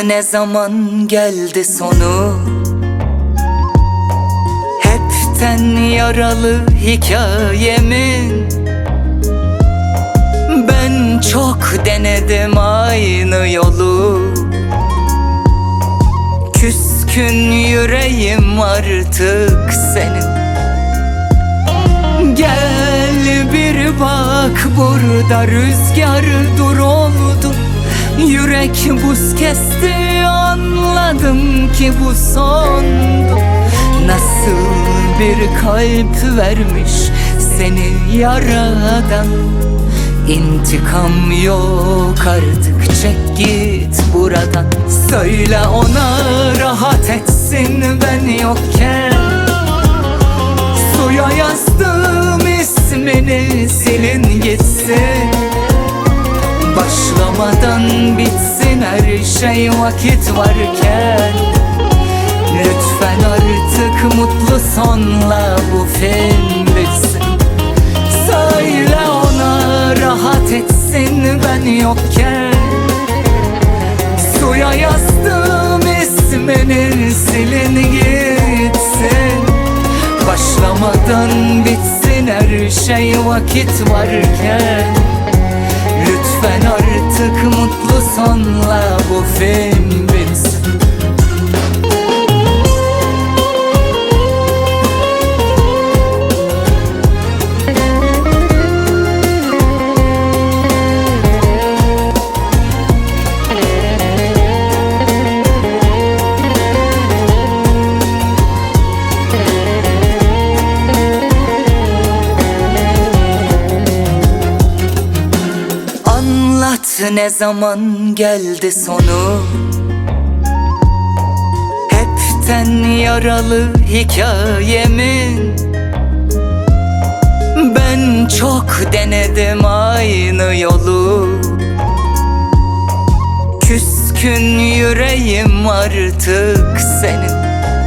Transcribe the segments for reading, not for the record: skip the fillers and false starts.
ne zaman geldi sonu? Hepten yaralı hikayemin. Ben çok denedim aynı yolu. Küskün yüreğim artık senin. Gel bir bak, burada rüzgar dur oldu. Yürek buz kesti, anladım ki bu sondu. Nasıl bir kalp vermiş seni yaradan. İntikam yok artık, çek git buradan. Söyle ona rahat etsin ben yokken. Suya yazdım ismini, silin gitsin. Başlamadan bitsin her şey vakit varken. Lütfen artık mutlu sonla bu film bitsin. Söyle ona rahat etsin ben yokken. Suya yazdım ismini, silin gitsin. Başlamadan bitsin her şey vakit varken. Lütfen artık mutlu sonla bu film bitsin. Ne zaman geldi sonu? Hepten yaralı hikayemin. Ben çok denedim aynı yolu. Küskün yüreğim artık senin.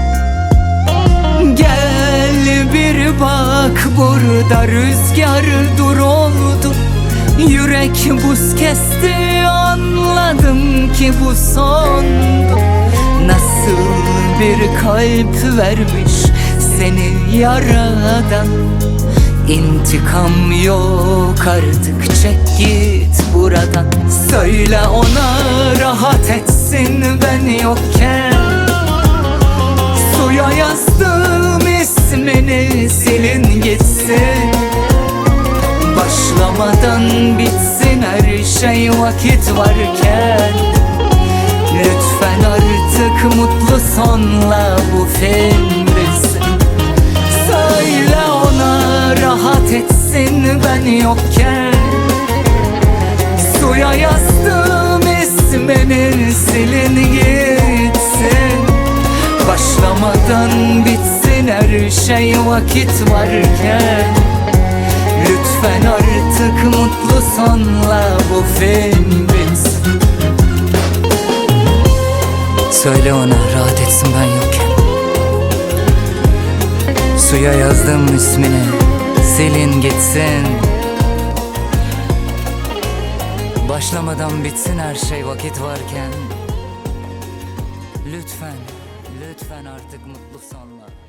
Gel bir bak, burada rüzgar dur oldu. Yürek buz kesti, anladım ki bu sondu. Nasıl bir kalp vermiş seni yaradan. İntikam yok artık, çek git buradan. Söyle ona rahat etsin ben yokken. Suya yazdım ismini, silin gitsin. Başlamadan bitsin her şey vakit varken. Lütfen artık mutlu sonla bu film bitsin. Söyle ona rahat etsin ben yokken. Suya yazdım ismini, silin gitsin. Başlamadan bitsin her şey vakit varken. Lütfen artık mutlu sonla bu film bitsin. Söyle ona rahat etsin ben yokken. Suya yazdım ismini, silin gitsin. Başlamadan bitsin her şey vakit varken. Lütfen, lütfen artık mutlu sonla.